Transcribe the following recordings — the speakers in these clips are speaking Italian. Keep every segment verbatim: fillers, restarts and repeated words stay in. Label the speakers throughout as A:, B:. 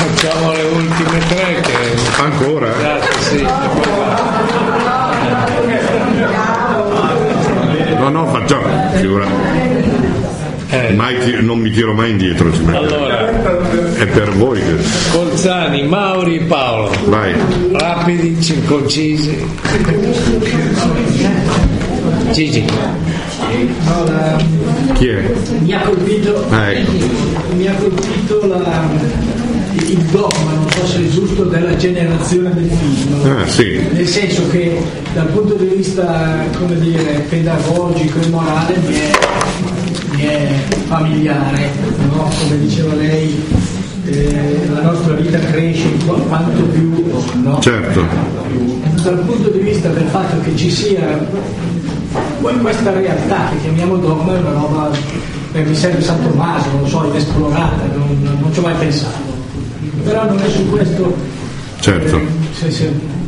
A: facciamo le ultime tre che...
B: Ancora?
A: Grazie, sì.
B: No, no, facciamo, figura.
A: Eh.
B: Mai ti, non mi tiro mai indietro.
A: Allora,
B: è per voi che...
A: Colzani, Mauri, Paolo.
B: Vai.
A: Rapidi, concisi. Gigi.
C: No, la...
B: Chi è?
C: Mi ha colpito,
B: ah, ecco.
C: mi ha colpito la, il dogma, non so se è giusto, della generazione del figlio.
B: Ah, sì.
C: Nel senso che dal punto di vista, come dire, pedagogico e morale mi è, mi è familiare, no? Come diceva lei, eh, la nostra vita cresce quanto più, no?
B: Certo.
C: Dal punto di vista del fatto che ci sia questa realtà che chiamiamo dogma è una roba, eh, mi serve San Tommaso, non lo so, inesplorata, non, non ci ho mai pensato, però non è su questo.
B: Certo.
C: Eh, se, se,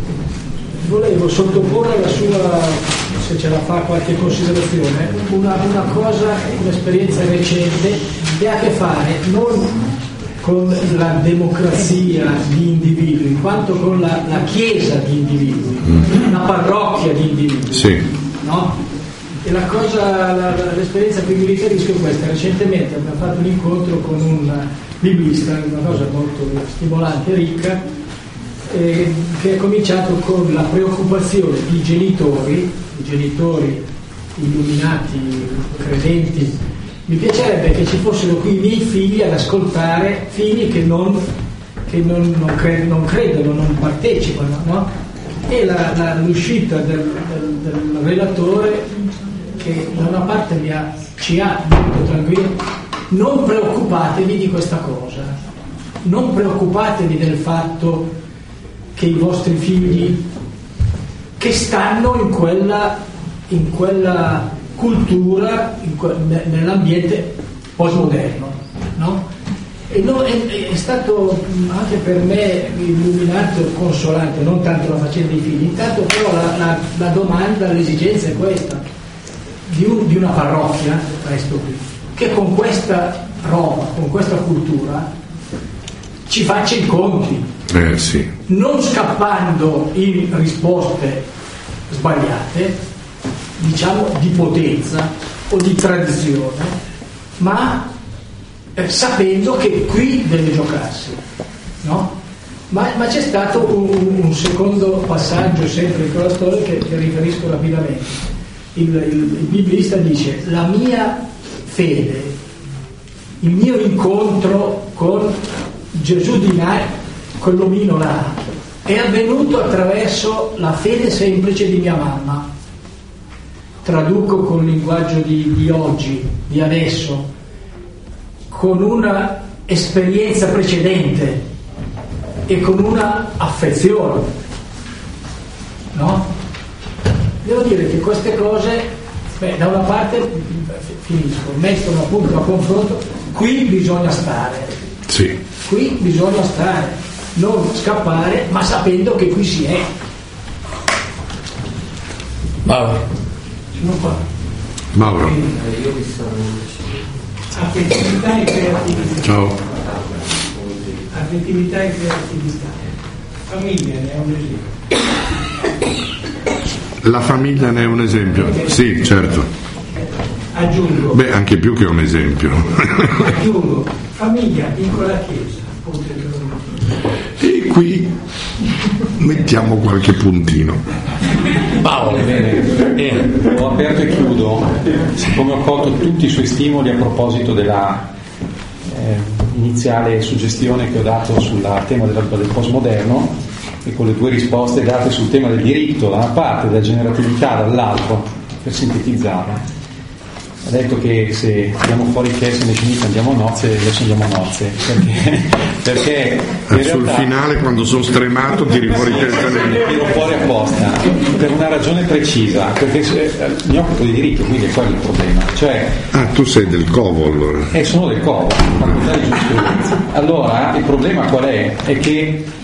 C: volevo sottoporre la sua, se ce la fa qualche considerazione, una, una cosa, un'esperienza recente che ha a che fare non con la democrazia di individui quanto con la, la chiesa di individui, mm. una parrocchia di individui.
B: Sì.
C: No? E la cosa, la, l'esperienza a cui mi riferisco è questa. Recentemente abbiamo fatto un incontro con un biblista, una cosa molto stimolante e ricca, eh, che è cominciato con la preoccupazione di genitori, i genitori illuminati, credenti. Mi piacerebbe che ci fossero qui i miei figli ad ascoltare figli che non, che non, non, cre- non credono, non partecipano, no? E la, la, l'uscita del, del, del relatore, che da una parte mi ha, ci ha detto tranquillo, non preoccupatevi di questa cosa, non preoccupatevi del fatto che i vostri figli che stanno in quella, in quella cultura, in que, nell'ambiente postmoderno, no? E no, è, è stato anche per me illuminato e consolante, non tanto la faccenda dei figli, intanto però la, la, la domanda, l'esigenza è questa, di, un, di una parrocchia, resto qui, che con questa roba, con questa cultura ci faccia i conti,
B: eh, sì. non
C: scappando in risposte sbagliate, diciamo di potenza o di tradizione, ma Eh, sapendo che qui deve giocarsi, no? Ma, ma c'è stato un, un secondo passaggio sempre in quella storia che, che riferisco rapidamente. Il, il, il biblista dice: la mia fede, il mio incontro con Gesù di Nazareth, quell'omino là, è avvenuto attraverso la fede semplice di mia mamma. Traduco con il linguaggio di, di oggi, di adesso, con una esperienza precedente e con una affezione, no? Devo dire che queste cose, beh, da una parte, finisco, mettono appunto a confronto, qui bisogna stare,
B: sì.
C: qui bisogna stare, non scappare, ma sapendo che qui si è.
A: Mauro.
C: Sono qua.
B: Mauro.
C: Io vi saluto. Affettività e creatività.
B: Ciao.
C: Affettività e creatività. Famiglia ne è un esempio.
B: La famiglia ne è un esempio? Sì, certo.
C: Aggiungo.
B: Beh, anche più che un esempio.
C: Aggiungo. Famiglia, piccola chiesa.
B: E qui mettiamo qualche puntino.
D: Paolo, bene, bene. Ho aperto e chiudo, siccome ho colto tutti i suoi stimoli a proposito della eh, iniziale suggestione che ho dato sul tema della, del postmoderno, e con le due risposte date sul tema del diritto da una parte e della generatività dall'altro, per sintetizzarla. Ha detto che se andiamo fuori che se ne finita andiamo a nozze, adesso andiamo a nozze, perché, perché in
B: sul
D: realtà,
B: finale, quando sono stremato, tiri fuori che se ne
D: tiro fuori apposta per una ragione precisa, perché eh, mi occupo di diritto, quindi è quello il problema. Cioè,
B: ah, tu sei del Covo allora?
D: Eh, sono del Covo, facoltà di giurisprudenza. Allora il problema qual è? È che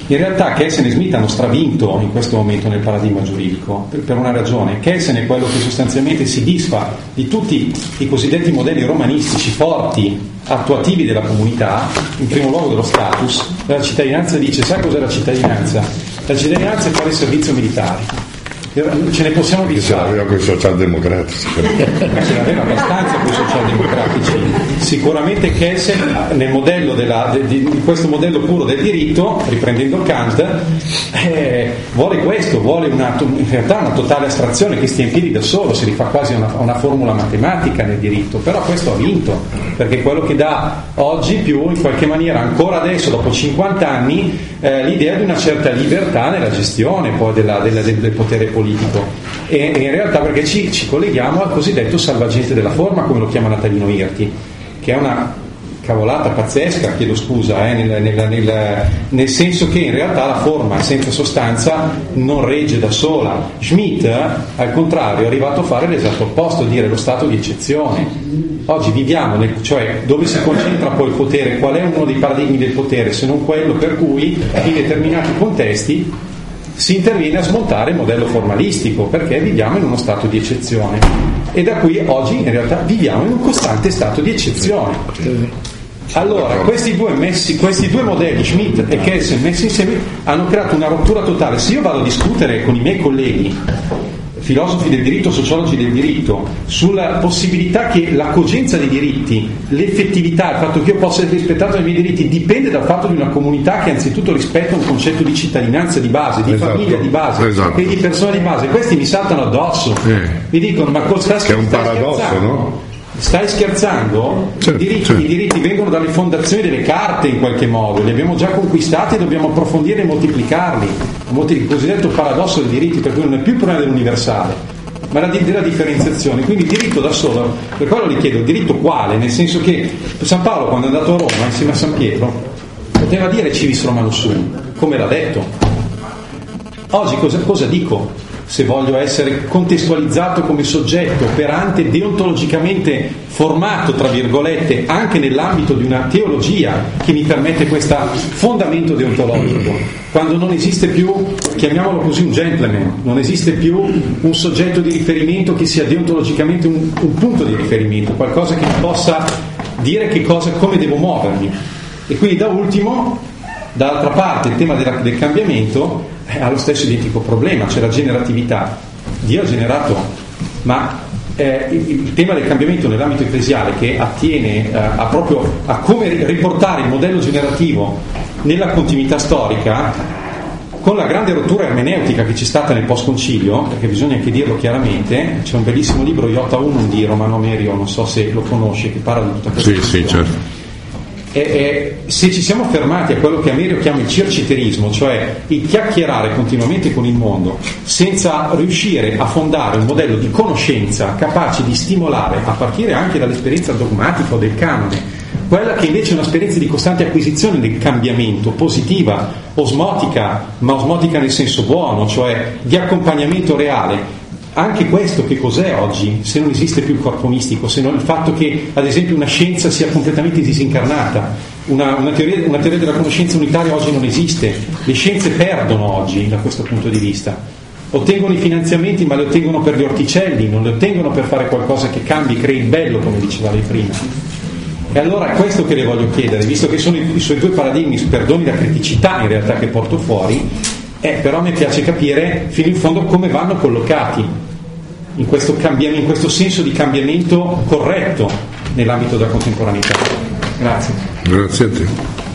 D: In realtà Kelsen e Smith hanno stravinto in questo momento nel paradigma giuridico, per, per una ragione. Kelsen è quello che sostanzialmente si disfa di tutti i cosiddetti modelli romanistici forti, attuativi della comunità, in primo luogo dello status. La cittadinanza dice, sai cos'è la cittadinanza? La cittadinanza è fare il servizio militare. Ce ne possiamo
B: Che ce
D: disfare.
B: l'aveva con i socialdemocratici.
D: Ce l'aveva abbastanza con i socialdemocratici. Sicuramente Kelsen nel modello della, di, di questo modello puro del diritto, riprendendo Kant, eh, vuole questo, vuole una, in realtà una totale astrazione che stia in piedi da solo, si rifà quasi a una, una formula matematica nel diritto, però questo ha vinto, perché è quello che dà oggi più, in qualche maniera, ancora adesso, dopo cinquanta anni, eh, l'idea di una certa libertà nella gestione poi della, della, del, del potere politico. Politico. E, e in realtà perché ci, ci colleghiamo al cosiddetto salvagente della forma, come lo chiama Natalino Irti, che è una cavolata pazzesca, chiedo scusa, eh, nel, nel, nel, nel senso che in realtà la forma senza sostanza non regge da sola. Schmitt, eh, al contrario, è arrivato a fare l'esatto opposto, dire lo stato di eccezione. Oggi viviamo, nel, cioè dove si concentra poi il potere, qual è uno dei paradigmi del potere, se non quello per cui in determinati contesti si interviene a smontare il modello formalistico, perché viviamo in uno stato di eccezione, e da qui oggi in realtà viviamo in un costante stato di eccezione. Allora questi due, messi, questi due modelli, Schmitt e Kelsen, messi insieme, hanno creato una rottura totale. Se io vado a discutere con i miei colleghi filosofi del diritto, sociologi del diritto, sulla possibilità che la cogenza dei diritti, l'effettività, il fatto che io possa essere rispettato dai miei diritti dipende dal fatto di una comunità che anzitutto rispetta un concetto di cittadinanza di base, di
B: esatto,
D: famiglia di base,
B: esatto.
D: e di persone di base, questi mi saltano addosso,
B: eh.
D: mi dicono ma cosa stai,
B: che è un paradosso,
D: scherzando?
B: no?
D: Stai scherzando?
B: Certo,
D: I, diritti,
B: certo.
D: I diritti vengono dalle fondazioni delle carte in qualche modo, li abbiamo già conquistati e dobbiamo approfondire e moltiplicarli. Il cosiddetto paradosso dei diritti, per cui non è più il problema dell'universale, ma la, della differenziazione. Quindi il diritto da solo, per quello gli chiedo, il diritto quale? Nel senso che San Paolo, quando è andato a Roma insieme a San Pietro, poteva dire civis Romanum sum, come l'ha detto. Oggi cosa, cosa dico? Se voglio essere contestualizzato come soggetto operante, deontologicamente formato, tra virgolette, anche nell'ambito di una teologia che mi permette questo fondamento deontologico, quando non esiste più, chiamiamolo così, un gentleman, non esiste più un soggetto di riferimento che sia deontologicamente un, un punto di riferimento, qualcosa che mi possa dire che cosa, come devo muovermi. E quindi da ultimo, dall'altra parte, il tema della, del cambiamento ha lo stesso identico problema, cioè la generatività. Dio ha generato, ma eh, il, il tema del cambiamento nell'ambito ecclesiale, che attiene eh, a proprio a come riportare il modello generativo nella continuità storica, con la grande rottura ermeneutica che c'è stata nel post-concilio, perché bisogna anche dirlo chiaramente, c'è un bellissimo libro, Iota Unum, di Romano Amerio, non so se lo conosce, che parla di tutta questa
B: sì,
D: questione.
B: sì, certo.
D: E, e, se ci siamo fermati a quello che Amerio chiama il circiterismo, cioè il chiacchierare continuamente con il mondo senza riuscire a fondare un modello di conoscenza capace di stimolare, a partire anche dall'esperienza dogmatica o del canone, quella che invece è un'esperienza di costante acquisizione del cambiamento, positiva, osmotica, ma osmotica nel senso buono, cioè di accompagnamento reale. Anche questo che cos'è oggi, se non esiste più il corpo mistico, se non il fatto che ad esempio una scienza sia completamente disincarnata, una, una, teoria, una teoria della conoscenza unitaria oggi non esiste, le scienze perdono oggi da questo punto di vista, ottengono i finanziamenti ma li ottengono per gli orticelli, non li ottengono per fare qualcosa che cambi, crei il bello, come diceva lei prima. E allora è questo che le voglio chiedere, visto che sono i, i suoi due paradigmi, perdoni la criticità in realtà che porto fuori, Eh, però mi piace capire fino in fondo come vanno collocati in questo, cambiam- in questo senso di cambiamento corretto nell'ambito della contemporaneità. Grazie.
B: Grazie a te.